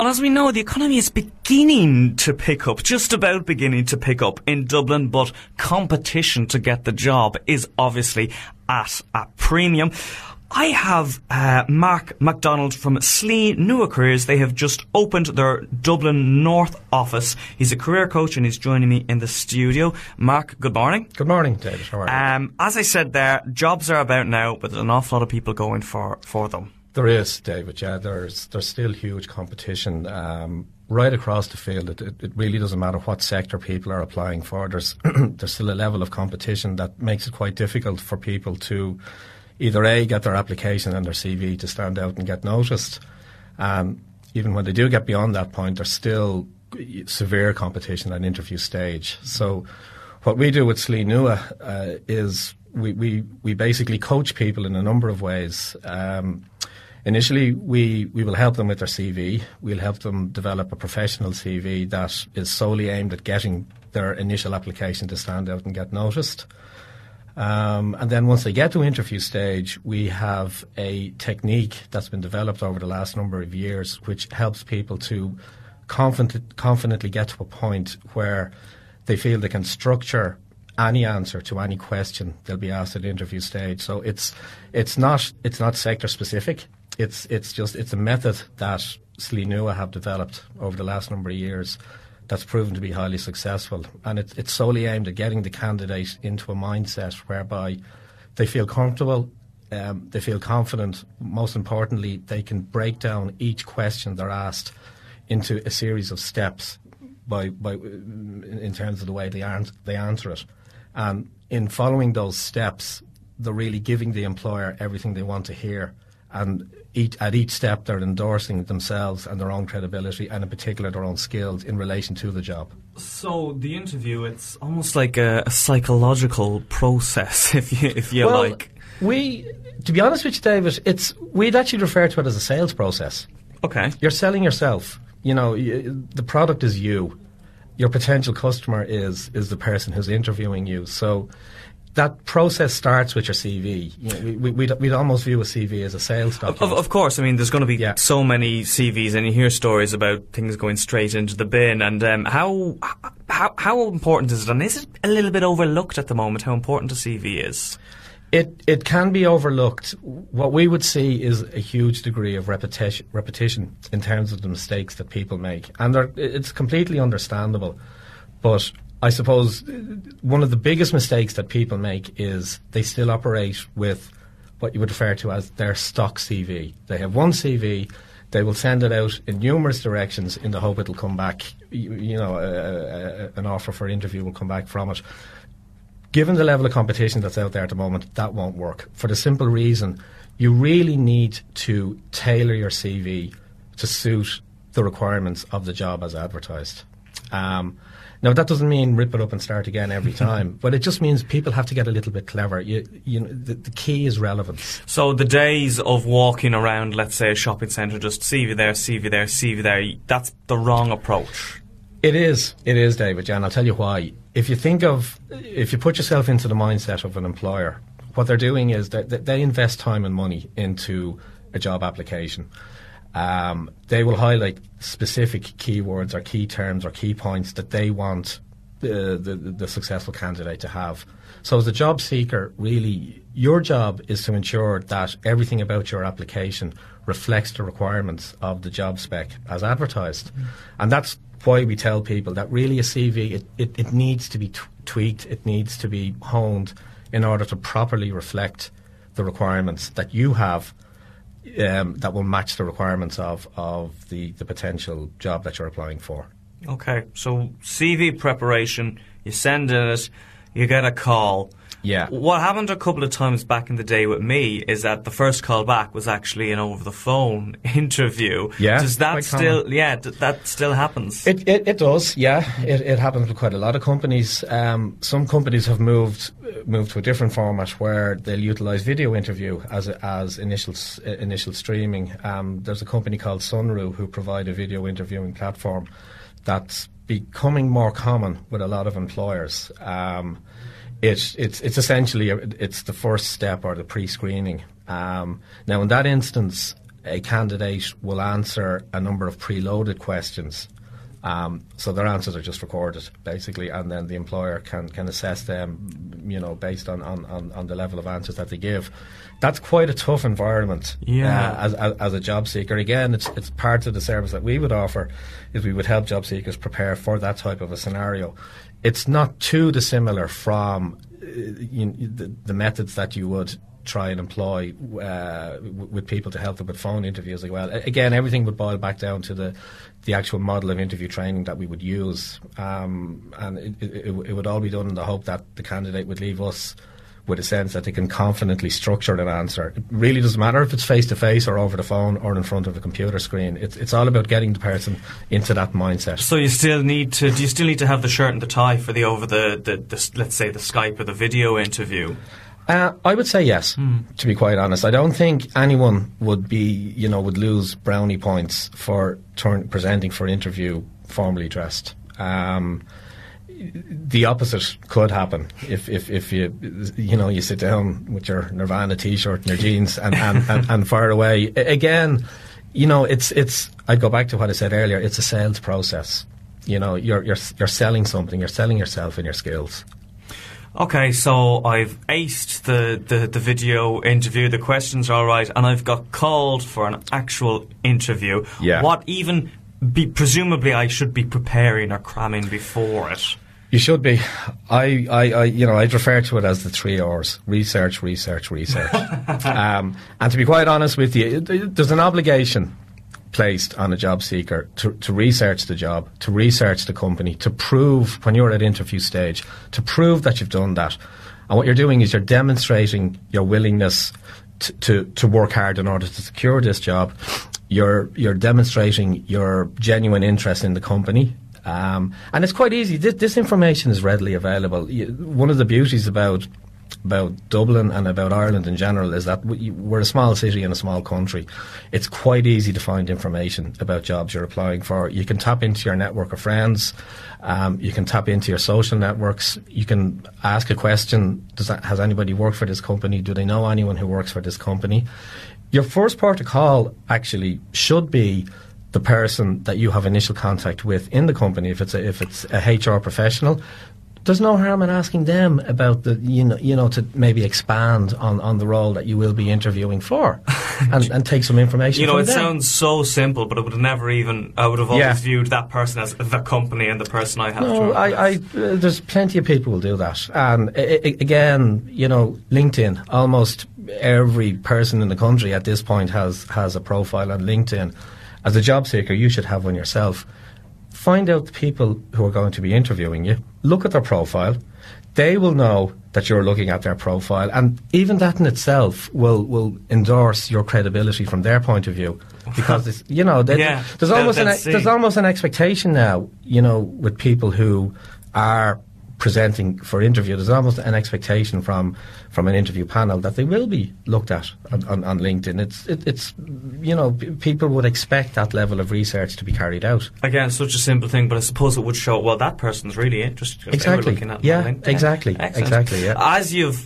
And as we know, the economy is beginning to pick up, just about beginning to pick up in Dublin, but competition to get the job is obviously at a premium. I have Mark MacDonald from Sliabh Nua Careers. They have just opened their Dublin North office. He's a career coach and he's joining me in the studio. Mark, good morning. Good morning, David. How are you? As I said there, jobs are about now, but there's an awful lot of people going for them. There is, David, yeah. There's still huge competition right across the field. It really doesn't matter what sector people are applying for. There's still a level of competition that makes it quite difficult for people to either A, get their application and their CV to stand out and get noticed. Even when they do get beyond that point, there's still severe competition at interview stage. So what we do with Sliabh Nua is we basically coach people in a number of ways. Initially, we will help them with their CV. We'll help them develop a professional CV that is solely aimed at getting their initial application to stand out and get noticed. And then once they get to interview stage, we have a technique that's been developed over the last number of years which helps people to confidently get to a point where they feel they can structure any answer to any question they'll be asked at interview stage. So it's not sector specific. It's a method that Sliabh Nua have developed over the last number of years that's proven to be highly successful, and it's solely aimed at getting the candidate into a mindset whereby they feel comfortable, they feel confident. Most importantly, they can break down each question they're asked into a series of steps in terms of the way they answer it. And in following those steps, they're really giving the employer everything they want to hear. And at each step, they're endorsing themselves and their own credibility, and in particular their own skills in relation to the job. So the interview, it's almost like a psychological process, if you well, like. To be honest with you, David, we'd actually refer to it as a sales process. Okay. You're selling yourself. You know, the product is you. Your potential customer is the person who's interviewing you. So that process starts with your CV. You know, we'd almost view a CV as a sales document. Of course, I mean, there's going to be so many CVs, and you hear stories about things going straight into the bin. And how important is it? And is it a little bit overlooked at the moment, how important a CV is? It can be overlooked. What we would see is a huge degree of repetition in terms of the mistakes that people make. And it's completely understandable. But I suppose one of the biggest mistakes that people make is they still operate with what you would refer to as their stock CV. They have one CV, they will send it out in numerous directions in the hope it'll come back, an offer for interview will come back from it. Given the level of competition that's out there at the moment, that won't work. For the simple reason, you really need to tailor your CV to suit the requirements of the job as advertised. Now, that doesn't mean rip it up and start again every time, but it just means people have to get a little bit clever. The key is relevance. So the days of walking around, let's say, a shopping centre, just CV there, CV there, CV there, that's the wrong approach. It is, David, and I'll tell you why. If you put yourself into the mindset of an employer, what they're doing is that they invest time and money into a job application. They will highlight specific keywords or key terms or key points that they want the successful candidate to have. So as a job seeker, really, your job is to ensure that everything about your application reflects the requirements of the job spec as advertised. And that's why we tell people that really a CV, it needs to be tweaked, it needs to be honed in order to properly reflect the requirements that you have that will match the requirements of the potential job that you're applying for. Okay, so CV preparation, you send in it, you get a call. Yeah. What happened a couple of times back in the day with me is that the first call back was actually an over-the-phone interview. Yeah. Does that still? Common. Yeah, that still happens. It does. Yeah, it happens with quite a lot of companies. Some companies have moved to a different format where they'll utilise video interview as initial streaming. There's a company called Sunroo who provide a video interviewing platform that's becoming more common with a lot of employers. It's essentially it's the first step or the pre-screening. Now, in that instance, a candidate will answer a number of preloaded questions. So their answers are just recorded, basically, and then the employer can assess them, you know, based on the level of answers that they give. That's quite a tough environment as a job seeker. Again, it's part of the service that we would offer, is we would help job seekers prepare for that type of a scenario. It's not too dissimilar from the methods that you would try and employ with people to help them with phone interviews as well. Again, everything would boil back down to the actual model of interview training that we would use, and it would all be done in the hope that the candidate would leave us with a sense that they can confidently structure an answer. It really doesn't matter if it's face-to-face or over the phone or in front of a computer screen. It's all about getting the person into that mindset. So do you still need to have the shirt and the tie for the let's say the Skype or the video interview? I would say yes, to be quite honest. I don't think anyone would lose brownie points for presenting for an interview formally dressed. The opposite could happen if you sit down with your Nirvana t-shirt and your jeans and fire away. Again, it's I'd go back to what I said earlier. It's a sales process. You're selling something. You're selling yourself and your skills. Okay, so I've aced the video interview, the questions are all right, and I've got called for an actual interview. Yeah. What presumably I should be preparing or cramming before it? You should be. I'd refer to it as the 3 R's: research, research, research. And to be quite honest with you, there's an obligation placed on a job seeker to research the job, to research the company, to prove, when you're at interview stage, to prove that you've done that. And what you're doing is you're demonstrating your willingness to work hard in order to secure this job. You're demonstrating your genuine interest in the company. And it's quite easy. This information is readily available. One of the beauties about Dublin and about Ireland in general is that we're a small city in a small country. It's quite easy to find information about jobs you're applying for. You can tap into your network of friends. You can tap into your social networks. You can ask a question: has anybody worked for this company? Do they know anyone who works for this company? Your first port of call actually should be the person that you have initial contact with in the company. If it's a HR professional, there's no harm in asking them about to maybe expand on the role that you will be interviewing for, and take some information. From it them. Sounds so simple, but I would have always viewed that person as the company and the person I have to. No, there's plenty of people who will do that, and again, LinkedIn. Almost every person in the country at this point has a profile on LinkedIn. As a job seeker, you should have one yourself. Find out the people who are going to be interviewing you. Look at their profile. They will know that you're looking at their profile, and even that in itself will endorse your credibility from their point of view. Because there's almost an expectation now, with people who are presenting for interview. There's almost an expectation from an interview panel that they will be looked at on LinkedIn. It's people would expect that level of research to be carried out. Again, such a simple thing, but I suppose it would show, well, that person's really interested. Exactly. Exactly. Excellent. Exactly. Yeah. As you've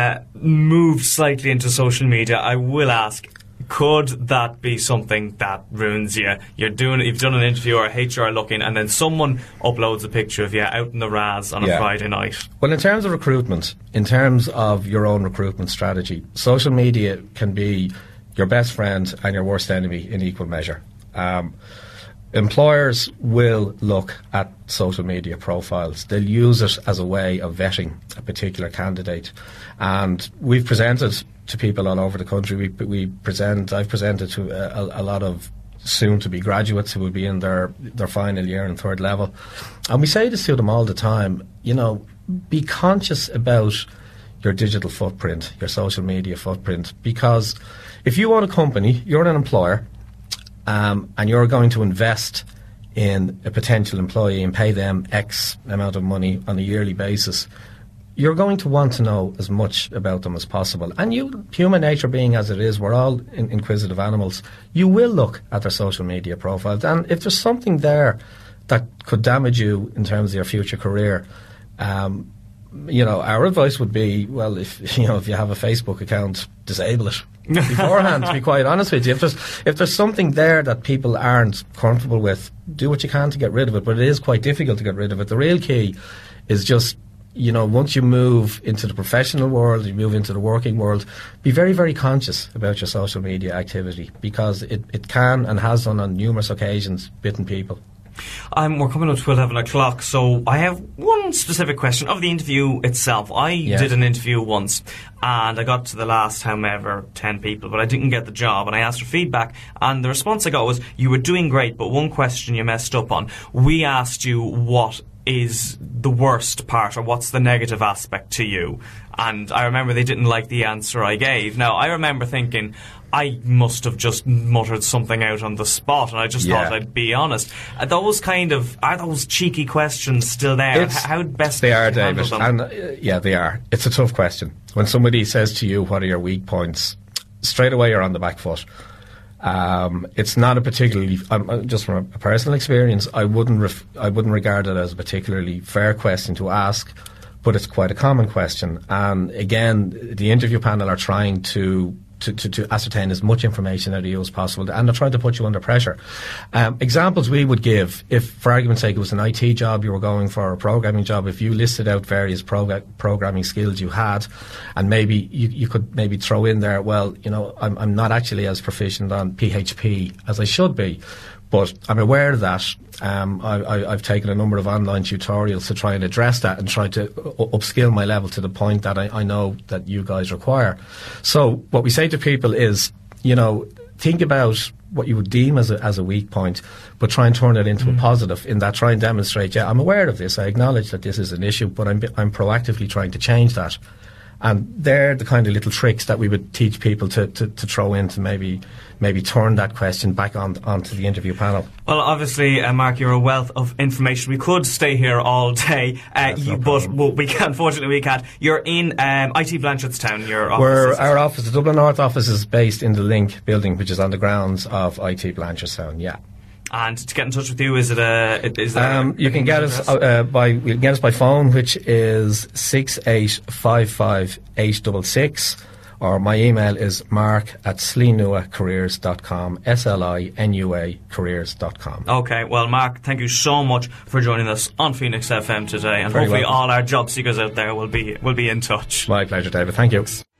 moved slightly into social media, I will ask, could that be something that ruins you? You've done an interview or HR looking, and then someone uploads a picture of you out in the Raz on a Friday night? Well, in terms of recruitment, in terms of your own recruitment strategy, social media can be your best friend and your worst enemy in equal measure. Employers will look at social media profiles. They'll use it as a way of vetting a particular candidate. And we've presented to people all over the country. I've presented to a lot of soon-to-be graduates who will be in their final year and third level. And we say this to them all the time, be conscious about your digital footprint, your social media footprint, because if you own a company, you're an employer, and you're going to invest in a potential employee and pay them X amount of money on a yearly basis, you're going to want to know as much about them as possible. And human nature being as it is, we're all inquisitive animals, you will look at their social media profiles. And if there's something there that could damage you in terms of your future career, our advice would be, well, if you have a Facebook account, disable it. beforehand, to be quite honest with you. If there's something there that people aren't comfortable with, do what you can to get rid of it, but it is quite difficult to get rid of it. The real key is just, once you move into the professional world, you move into the working world, be very, very conscious about your social media activity, because it can and has done on numerous occasions bitten people. We're coming up to 11 o'clock, so I have one specific question of the interview itself. I did an interview once, and I got to the last, however, 10 people, but I didn't get the job, and I asked for feedback, and the response I got was, you were doing great, but one question you messed up on. We asked you what is the worst part, or what's the negative aspect to you? And I remember they didn't like the answer I gave. Now, I remember thinking, I must have just muttered something out on the spot, and I just thought I'd be honest. Are those cheeky questions still there? How best they are, David? Them? And they are. It's a tough question. When somebody says to you, "What are your weak points?" straight away you're on the back foot. It's not a particularly, just from a personal experience, I wouldn't regard it as a particularly fair question to ask, but it's quite a common question. And again, the interview panel are trying to ascertain as much information out of you as possible, and they're trying to put you under pressure. Examples we would give, if for argument's sake it was an IT job you were going for, a programming job, if you listed out various programming skills you had, and maybe you could maybe throw in there, well, I'm not actually as proficient on PHP as I should be, but I'm aware of that. I've taken a number of online tutorials to try and address that and try to upskill my level to the point that I know that you guys require. So what we say to people is, think about what you would deem as a weak point, but try and turn it into a positive, in that try and demonstrate, I'm aware of this, I acknowledge that this is an issue, but I'm proactively trying to change that. And they're the kind of little tricks that we would teach people to throw in to maybe turn that question back onto the interview panel. Well, obviously, Mark, you're a wealth of information. We could stay here all day, but unfortunately we can't. You're in IT Blanchardstown, your office. Our office, the Dublin North office, is based in the Link building, which is on the grounds of IT Blanchardstown, yeah. And to get in touch with you, is you can get us by phone, which is 6855 866, or my email is mark@slinuacareers.com, SLINUA careers.com. Okay, well, Mark, thank you so much for joining us on Phoenix FM today, and hopefully all our job seekers out there will be in touch. My pleasure, David. Thank you.